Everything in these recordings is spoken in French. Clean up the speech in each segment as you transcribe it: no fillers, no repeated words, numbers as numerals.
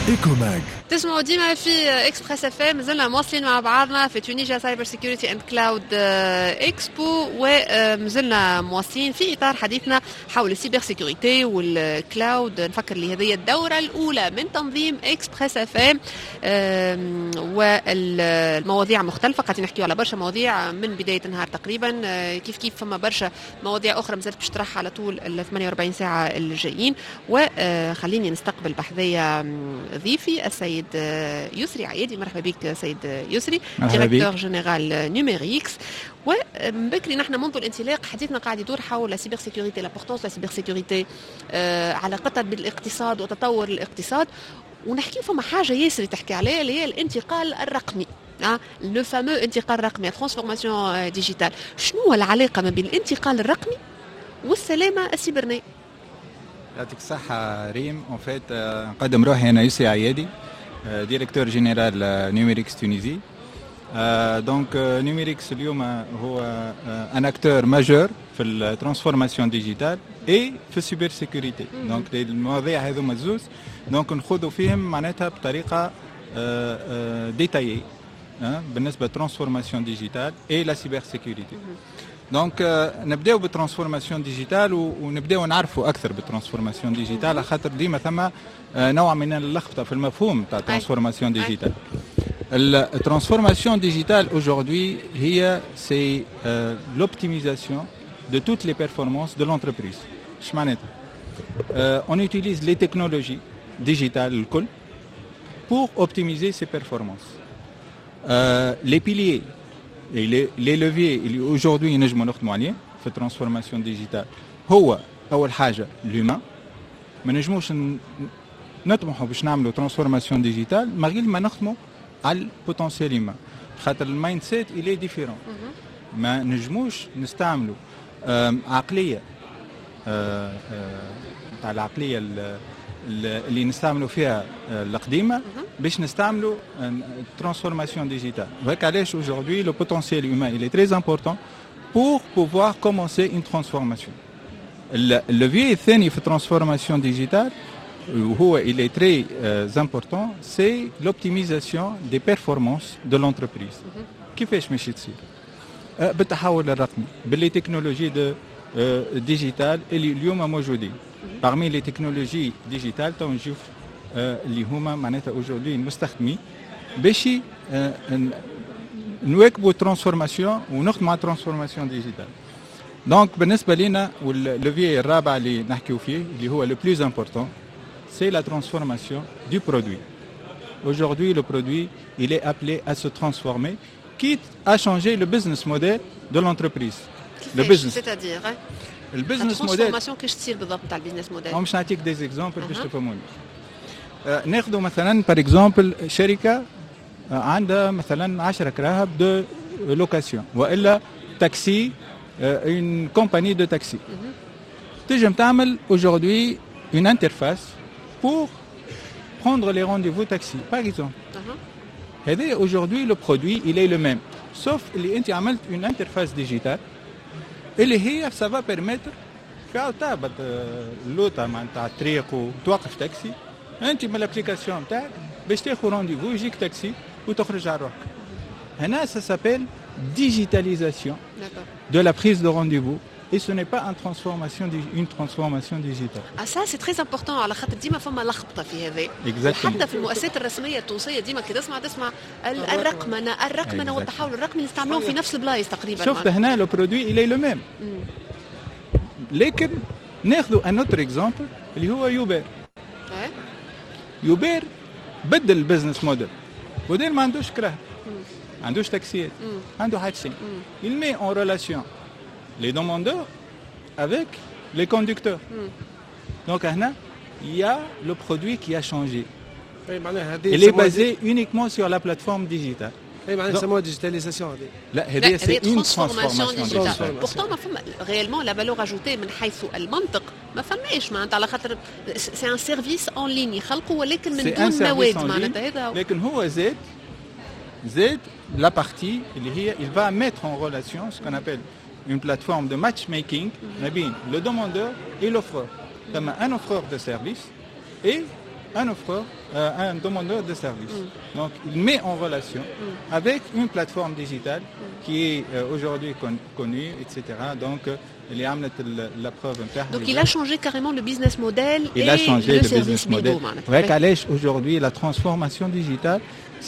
إيكوماج. تسمعوا ديما في اكسبريس اف ام، مازلنا مواصلين مع بعضنا في تونيجيا سايبر سيكيورتي اند كلاود اكسبو، ومازلنا مواصلين في اطار حديثنا حول السيبر سيكيورتي والكلاود. نفكر لي هذه الدوره الاولى من تنظيم اكسبريس اف ام، والمواضيع مختلفه، قاعدين نحكيو على برشا مواضيع من بدايه النهار تقريبا. كيف فما برشا مواضيع اخرى مازالت باش تطرح على طول ال 48 ساعه الجايين. وخليني نستقبل بحذايا ضيفي السيد يسري عيادي. مرحبا بك سيد يسري، ديريكتور جينيرال نيميريكس. وبكري نحن منذ الانطلاق حديثنا قاعد يدور حول السيبر سيكوريتي، لابورتونس لا سيبر سيكوريتي، علاقتها بالاقتصاد وتطور الاقتصاد. ونحكي فما حاجه ياسر تحكي عليها اللي هي الانتقال الرقمي، لو فامو انتقال رقمي، ترانسفورماسيون ديجيتال. شنو العلاقه ما بين الانتقال الرقمي والسلامه السيبرنيه؟ يعطيك الصحة ريم. اون فيت نقدم روحي أنا يسري عيادي، ديريكتور جينيرال نيميريكس تونيزي. دونك نيميريكس اليوم هو ان اكتور ماجور في الترانسفورماسيون ديجيتال اي في السيبر سيكوريتي. دونك المواضيع هذوما الزوز دونك نخوضوا فيهم معناتها بطريقة ديتايي بالنسبة للترانسفورماسيون ديجيتال اي لا سيبر سيكوريتي. دونك نبداو بالترانسفورماسيون ديجيتال ونبداو نعرفوا اكثر بالترانسفورماسيون ديجيتال، على خاطر ديما ثم نوع من اللخبطه في المفهوم تاع الترانسفورماسيون ديجيتال. الترانسفورماسيون ديجيتال aujourd'hui هي سي l'optimisation de toutes les performances de l'entreprise. اش معناتها؟ on utilise les technologies digitales الكل pour optimiser ses performances. Les piliers et les leviers اللي aujourd'hui نجموا نخدموا عليه في الترانسفورماسيون ديجيتال هو اول حاجه الهيومان. ما نجموش نطمحوا باش نعملوا ترانسفورماسيون ديجيتال ما غير ما نخدموا على البوتنسيال هيومان، خاطر المايند سيت الي ديفيرون. ما نجموش نستعملوا عقليه تاع العقليه اللي نستعملوا فيها القديمه باش نستعملوا transformation digitale. Donc علاش aujourd'hui le potentiel humain il est très important pour pouvoir commencer une transformation. Le levier الثاني في الترانسفورماسيون ديجيتال وهو il est très important c'est l'optimisation des performances de l'entreprise. كيفاش ماشي تصير؟ بالتحول الرقمي، باللي تكنولوجي ديجيتال اللي اليوم موجودين. Parmi les technologies digitales تو نشوف اللي هما معناتها aujourd'hui المستخدمين باش نواكبوا الترانسفورماسيون ونخدموا على الترانسفورماسيون ديجيتال. دونك بالنسبه لنا والليفي الرابع اللي نحكيو فيه اللي هو le plus important c'est la transformation du produit. Aujourd'hui le produit il est appelé à se transformer quitte à changer le business model de l'entreprise. Le business c'est-à-dire البزنس موديل. الترانسفورماسيون كيفاش تصير بالضبط تاع البيزنس موديل؟ باش نعطيك دي زيكزامبل باش تفهموني. ناخذوا مثلا بار اكزومبل شركه عندها مثلا 10 كراهب دو لوكاسيون والا تاكسي، اون كومباني دو تاكسي. تنجم تعمل aujourd'hui une interface pour prendre les rendez-vous taxi par exemple. هذا aujourd'hui le produit il est le même sauf اللي انت عملت une interface digitale اللي هي ça va permettre تهبط اللوطه معناتها الطريق وتوقف تاكسي، انت من الابليكاسيون تاعك باش تاخذ رونديفو يجيك تاكسي وتخرج على روحك. هنا ça s'appelle digitalisation de la prise de rendez-vous et ce n'est pas une transformation digitale. ça c'est très important على خاطر ديما فما لخبطه في هذا. حتى في المؤسسات الرسميه التونسيه ديما كي تسمع الرقمنه والتحول الرقمي نستعملوهم في نفس البلايص تقريبا. شفت هنا لو برودوي il est le même. لكن ناخذوا ان اوتر اكزامبل اللي هو يوبر. يوبر بدل البزنس موديل، موديل ما عندوش كراهب، ما عندوش تاكسيات، عنده حاجتين. il met en relation les demandeurs avec les conducteurs. Donc هنا il y a le produit qui a changé. Il est basé uniquement sur la plateforme digitale. معناها يسموها ديجيتاليزاسيون. لا هذه سي اون ترانسفورماسيون ديجيتال. بورتون ما فما ريالمون لا فالور اجوتي من حيث المنطق ما فماش معناتها، على خاطر سي ان سيرفيس اون لين يخلقوا ولكن من دون مواد معناتها هذا. لكن هو زاد لا بارتي اللي هي il va mettre en relation ce qu'on appelle une plateforme de matchmaking ما بين le demandeur et l'offreur. ثم un offreur de service et un offreur, un demandeur de service. Donc, il met en relation avec une plateforme digitale qui est aujourd'hui connue, etc. Donc, il a amené la preuve. Donc, il a changé carrément le business model il et a changé le le service business model. Aujourd'hui, la transformation digitale,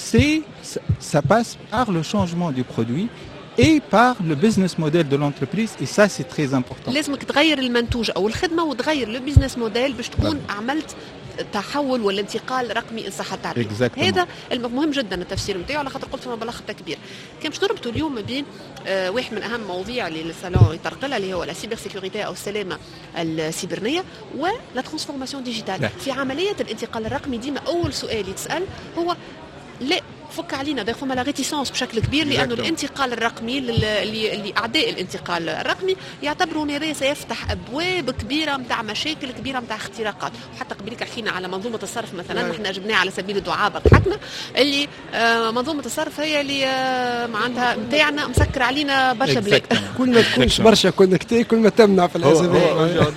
ça passe par le changement du produit et par le business model de l'entreprise, et ça c'est très important. لازمك تغير المنتوج او الخدمه وتغير لو بزنس موديل باش تكون عملت تحول ولا انتقال رقمي ان صح التعبير. هذا مهم جدا التفسير نتاعو، على خاطر قلت فما بلغ كبير. كان باش نربطوا اليوم بين واحد من اهم مواضيع اللي الصالون يطرق لها اللي هو لا سيبر سيكوريتي او السلامه السيبرانيه ولا ترانسفورماسيون ديجيتال. في عمليه الانتقال الرقمي ديما اول سؤال يتسال هو لا فك علينا ده فما لا ريتيسونس بشكل كبير، لانه الانتقال الرقمي اللي اعداء الانتقال الرقمي يعتبروا ان هذا سيفتح ابواب كبيره نتاع مشاكل كبيره نتاع اختراقات. وحتى قبلك حكينا على منظومه الصرف مثلا، احنا جبناها على سبيل الدعابه ضحكنا اللي منظومه الصرف هي اللي معناتها نتاعنا مسكر علينا برشا بلاد. كل ما تكونش برشا كونكتي كل ما تمنع في الحسابات.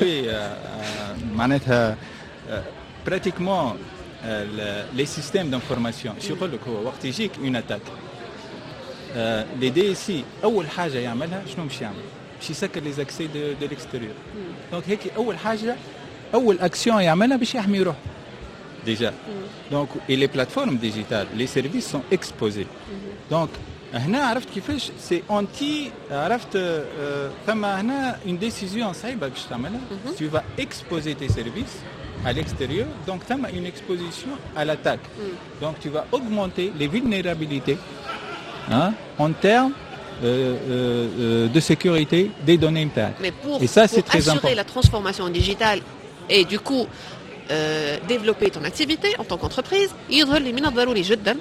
معناتها براتيكمون les systèmes d'information يقول لك هو وقت يجيك اون اتاك لي دي سي اول حاجه يعملها شنو باش يعمل؟ باش يسكر لي زاكسي دو ليكستيريور. دونك هيك اول حاجه اول اكسيون يعملها باش يحمي روحه ديجا. دونك اي لي بلاتفورم ديجيتال لي سيرفيس سون اكسبوزي. دونك هنا عرفت كيفاش سي اونتي، عرفت ثم هنا اون ديسيزيون صعيبه باش تعملها. tu vas exposer tes services à l'extérieur, donc tu as une exposition à l'attaque. Donc tu vas augmenter les vulnérabilités en termes de sécurité des données internes. Mais et ça c'est très assurer important. La transformation digitale et du coup développer ton activité en tant qu'entreprise يظهر لي من الضروري جدا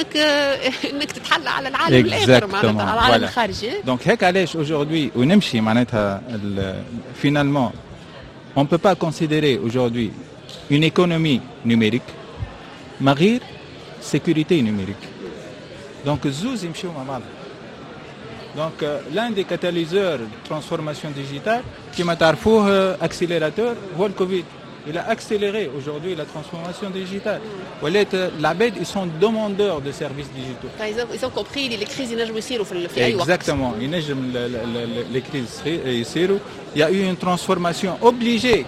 انك تتحلى على العالم الاخر معناتها على العالم الخارجي. Donc هيك علاش aujourd'hui ونمشي معناتها finalement on ne peut pas considérer aujourd'hui une économie numérique ما غير sécurité numérique. Donc زوز يمشيو مع بعض. Donc l'un des catalyseurs de transformation digitale كما تعرفوه accélérateur هو الكوفيد. Il a accéléré aujourd'hui la transformation digitale. العباد ils sont demandeurs de services digitaux. Ils ont compris les crises ينجموا يصيروا في أي وقت. Exactement. ينجم les crises يصيروا. Il y a eu une transformation obligée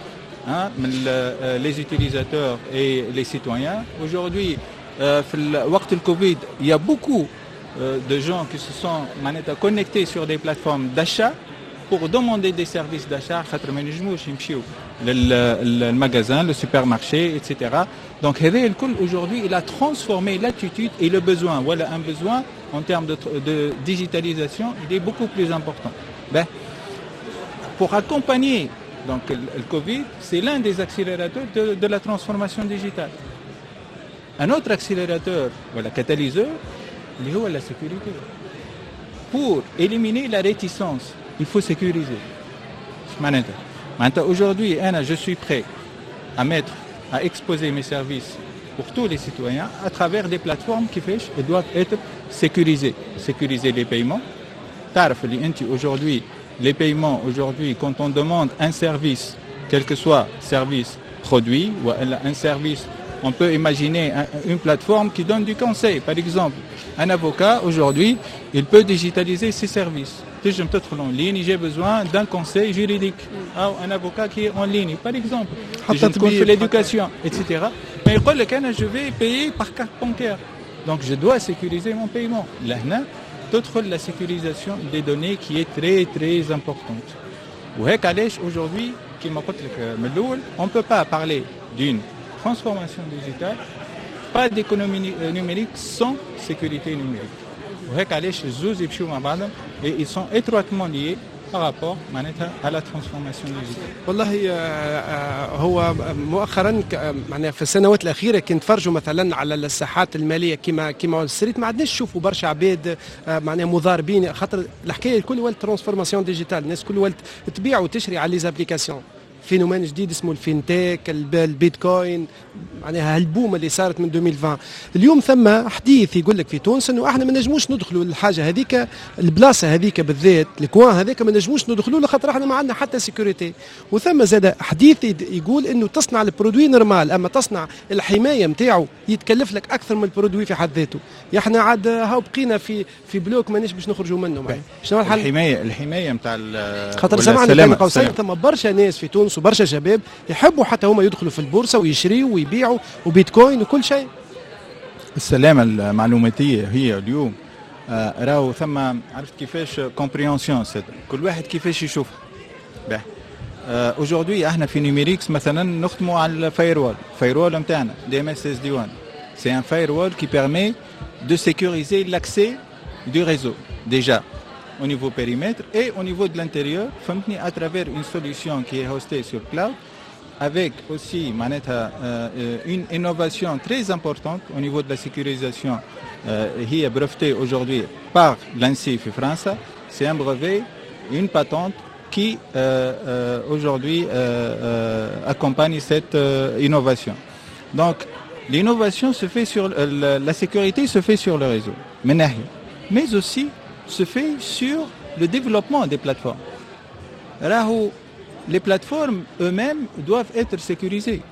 les utilisateurs et les citoyens. Aujourd'hui, في وقت الكوفيد il y a beaucoup de gens qui se sont connectés sur des plateformes d'achat pour demander des services d'achat. خاطر ما ينجموش يمشيو للمagasin, le supermarché, etc. Donc الكل aujourd'hui il a transformé l'attitude et le besoin. Voilà un besoin en termes de digitalisation, il est beaucoup plus important. Pour accompagner donc le Covid, c'est l'un des accélérateurs de la transformation digitale. Un autre accélérateur, voilà, catalyseur, c'est la sécurité. Pour éliminer la réticence, il faut sécuriser. Maintenant, aujourd'hui, je suis prêt à exposer mes services pour tous les citoyens à travers des plateformes qui doivent être sécurisées. Sécuriser les paiements. Aujourd'hui, les paiements, quand on demande un service, quel que soit service, produit ou un service, on peut imaginer une plateforme qui donne du conseil. Par exemple, un avocat, aujourd'hui, il peut digitaliser ses services. Je me trouve en ligne, j'ai besoin d'un conseil juridique. Un avocat qui est en ligne, par exemple. Je fais l'éducation, etc. Mais il dit que je vais payer par carte bancaire. Donc je dois sécuriser mon paiement. Là, la sécurisation des données qui est très très importante. Aujourd'hui, on ne peut pas parler d'une transformation digitale, pas d'économie numérique sans sécurité numérique. Et ils sont étroitement liés par rapport à la transformation digitale. والله هو مؤخرا معناها في السنوات الاخيره كي نتفرجوا مثلا على الساحات الماليه كيما الستريت ما عندناش نشوفوا برشا عباد معناها مضاربين، خاطر الحكايه الكل ولات ترانسفورماسيون ديجيتال، الناس الكل ولات تبيع وتشري على لي زابليكاسيون. فينومين جديد اسمه الفينتيك، البيتكوين، معناها هالبوم اللي صارت من 2020 اليوم ثم حديث يقول لك في تونس انه احنا ما نجموش ندخلوا الحاجه هذيك البلاصه هذيك بالذات الكوان هذاك ما نجموش ندخلوا لخاطر احنا ما عندنا حتى سيكوريتي. وثم زاد حديث يقول انه تصنع البرودوي نورمال اما تصنع الحمايه نتاعو يتكلف لك اكثر من البرودوي في حد ذاته. احنا عاد هاو بقينا في بلوك مانيش باش نخرجوا منه. شنو الحل؟ الحمايه نتاع خاطر سمعنا بين قوسين ثم برشا ناس في تونس وبرشا شباب يحبوا حتى هما يدخلوا في البورصه ويشريوا ويبيعوا وبيتكوين وكل شيء. السلامه المعلوماتيه هي اليوم راهو ثم عرفت كيفاش كومبريهنسيون كل واحد كيفاش يشوفها. aujourd'hui احنا في نيميريكس مثلا نخدموا على الفايروال نتاعنا DMS-SSD1. C'est un firewall qui permet de sécuriser l'accès du réseau déjà au niveau périmètre et au niveau de l'intérieur, à travers une solution qui est hostée sur cloud, avec aussi une innovation très importante au niveau de la sécurisation qui est brevetée aujourd'hui par l'ANSSI en France. C'est un brevet, une patente qui aujourd'hui accompagne cette innovation. Donc l'innovation se fait sur la sécurité se fait sur le réseau, mais aussi se fait sur le développement des plateformes. Les plateformes eux-mêmes doivent être sécurisées.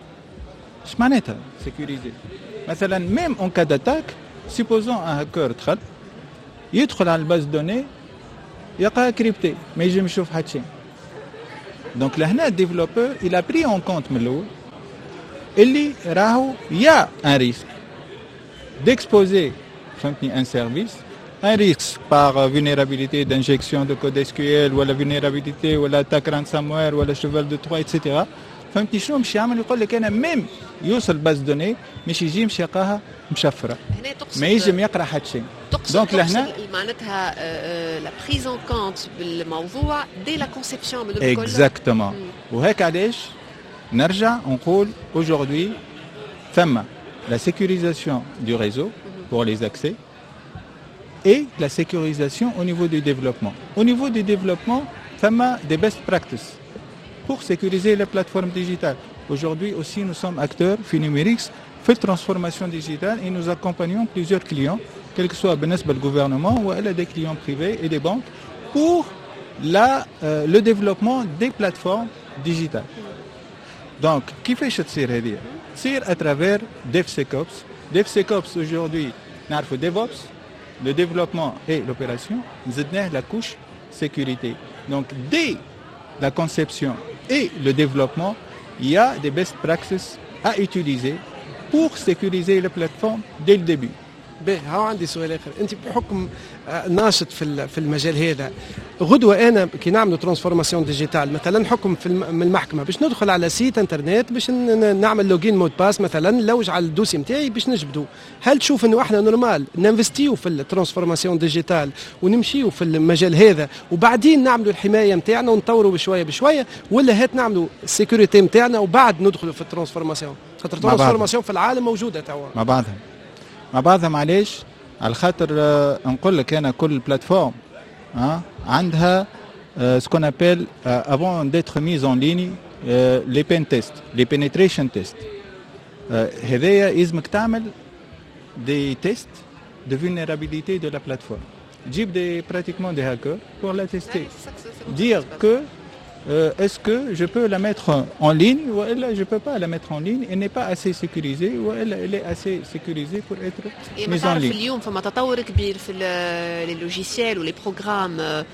Sécurisées. Même en cas d'attaque, supposons un hacker يدخل على الباز دوني يلقاها كريبتي ما يجي يشوف حتى شيء. دونك لهنا الديفلوبور il a pris en compte من الأول اللي راهو يا un risque d'exposer un service, un risque par vulnérabilité d'injection de code SQL ou la vulnérabilité ou l'attaque ransomware ou la cheval de Troie etc. فهمتني شنو مش يعمل يقول لك انا ميم يوصل باز دوني مش يجي مش يلقاها مشفره ما يجي يقرا حتى شيء. دونك لهنا معناتها لا بريز اون كونت بالموضوع دي لا كونسيبسيون من الكل اكزاكتومون. وهيك علاش نرجع نقول aujourd'hui ثم la sécurisation du réseau pour les accès et la sécurisation au niveau du développement. Au niveau du développement, ثم des best practices pour sécuriser les plateformes digitales. Aujourd'hui aussi, nous sommes acteurs, Finumerix, fait transformation digitale et nous accompagnons plusieurs clients, quel que soit le gouvernement ou des clients privés et des banques, pour le développement des plateformes digitales. Donc, qui fait cette série? C'est à travers DevSecOps. DevSecOps aujourd'hui, nous DevOps, le développement et l'opération, nous avons la couche sécurité. Donc, dès la conception et le développement, il y a des best practices à utiliser pour sécuriser les plateformes dès le début. ها عندي سؤال اخر. انت بحكم ناشط في المجال هذا غدوه انا كي نعملوا ترانسفورماسيون ديجيتال مثلا حكم من المحكمه باش ندخل على سيت انترنت باش نعمل لوجين مود باس مثلا نلوج على الدوسي نتاعي باش نجبدوا. هل تشوف انه احنا نورمال ننفستيو في الترانسفورماسيون ديجيتال ونمشيو في المجال هذا وبعدين نعملوا الحمايه نتاعنا ونطوروا بشويه بشويه ولا هات نعملوا السيكوريتي نتاعنا وبعد ندخلوا في الترانسفورماسيون؟ خاطر الترانسفورماسيون في العالم موجوده توا مع بعضها معليش على خاطر نقول لك انا كل بلاتفورم عندها سكون ابل افون ديتر ميز اون ليني لي بين تيست لي بينيتريشن تيست. هذايا لازمك تعمل دي تيست دو فولنيرابيليتي دو لا بلاتفورم تجيب دي براتيكمون دي هاكر بور لا تيستي dire que est-ce que je peux la mettre en ligne ou je ne peux pas la mettre en ligne, elle n'est pas assez sécurisée ou elle est assez sécurisée pour être mise en ligne. اليوم فما تطور كبير في لي لوجيسيال ولي بروغرام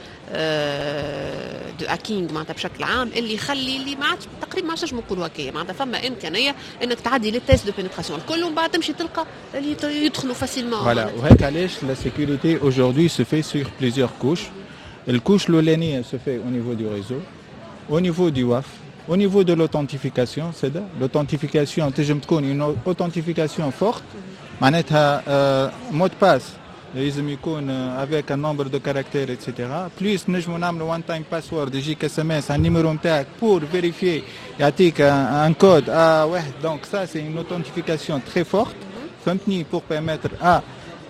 دو هاكينغ معناتها بشكل عام اللي يخلي اللي ما عادش تقريبا ما عادش نقولوا هكايا معناتها فما امكانيه انك تعدي لي تيست دو بينيتراسيون الكل ومن بعد تمشي تلقى اللي يدخلوا فاسيلمون. Voilà, وهيك علاش la sécurité aujourd'hui se fait sur plusieurs couches. الكوش الاولانيه se fait au niveau du réseau, au niveau du WAF, au niveau de l'authentification, c'est l'authentification تنجم تكون une authentification forte معناتها mot de passe لازم يكون avec un nombre de caractères etc. plus نجموا نعملوا one time password يجيك SMS على النيميرو نتاعك pour vérifier يعطيك un code واحد. donc ça c'est une authentification très forte فهمتني pour permettre à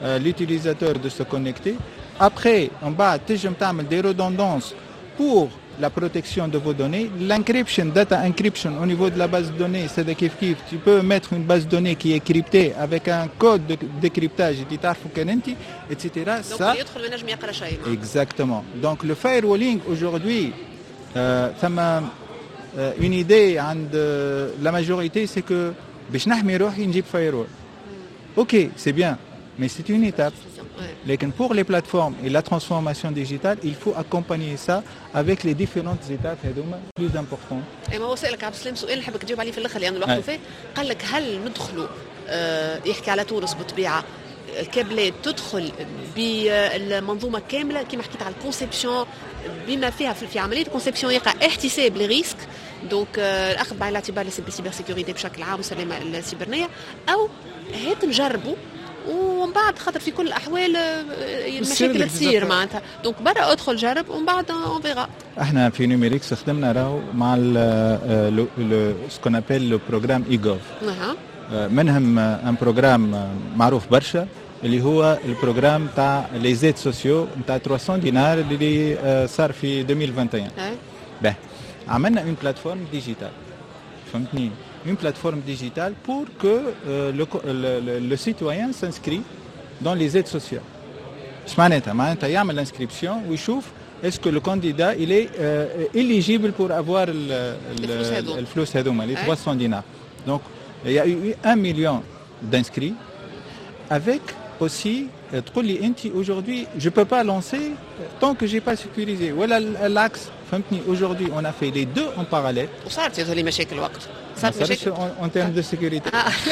l'utilisateur de se connecter. Après en bas تنجم تعمل des redondances pour la protection de vos données, l'encryption, data encryption au niveau de la base de données, c'est de kiff. Tu peux mettre une base de données qui est cryptée avec un code de décryptage, etc. Ça, exactement. Donc le firewalling aujourd'hui, ça m'a une idée de la majorité, c'est que باش نحمي روحي نجيب firewall. Ok, c'est bien, mais c'est une étape. Mais pour les plateformes et la transformation digitale, il faut accompagner ça avec les différentes étapes plus importantes. Et moi aussi, عبد السلام سؤال نحبك تجاوب عليه في الاخر لانه الوقت وفاه. قال لك هل ندخلوا يحكي على تونس بالطبيعه الكابلات تدخل بالمنظومه كامله كما حكيت على الكونسيبسيون بما فيها في عمليه الكونسيبسيون يقع احتساب للريسك دونك الاخذ بعين الاعتبار السيبر سيكوريتي بشكل عام والسلامه السيبرانيه او هات نجربوا ومن بعد خاطر في كل الاحوال المشاكل تصير معناتها دونك برا ادخل جرب ومن بعد اون فيغا. احنا في نيميريكس خدمنا راهو مع سكون ابل لو بروغرام ايغوف منهم ان بروغرام معروف برشا اللي هو البروغرام تاع لي زيد سوسيو تاع 300 دينار اللي صار في 2021. به عملنا اون بلاتفورم ديجيتال فهمتني une plateforme digitale pour que le citoyen s'inscrit dans les aides sociales. معناتها يعمل l'inscription ويشوف est-ce que le candidat il est éligible pour avoir الفلوس هذوما les 300 dinars. Donc il y a eu 1 million d'inscrits avec aussi تقول لي انت aujourd'hui je peux pas lancer tant que j'ai pas sécurisé ولا l'axe فهمتني aujourd'hui on a fait les deux en parallèle. وصارت هذه مشاكل وقت صارت مشاكل en termes de sécurité.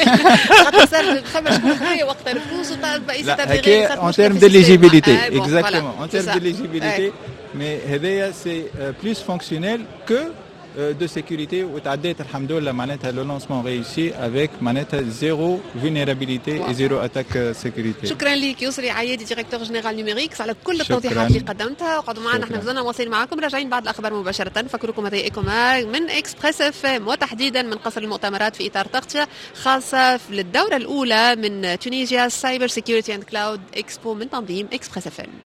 En termes d'éligibilité, exactement. En termes d'éligibilité, mais c'est plus fonctionnel que de sécurité وتعديت الحمد لله معناتها le lancement réussi avec معناتها zéro vulnérabilité et zéro attaque sécurité. شكرا لك يسري عيادي ديريكتور جنرال نيميريكس على كل التوضيحات اللي قدمتها وقعدوا معنا احنا مازلنا مواصلين معكم راجعين بعد الاخبار مباشره نفكركم هذه ايكومار من اكسبريس اف ام وتحديدا من قصر المؤتمرات في اطار تغطيه خاصه للدوره الاولى من تونيزيا سايبر سيكيورتي اند كلاود اكسبو من تنظيم اكسبريس اف ام.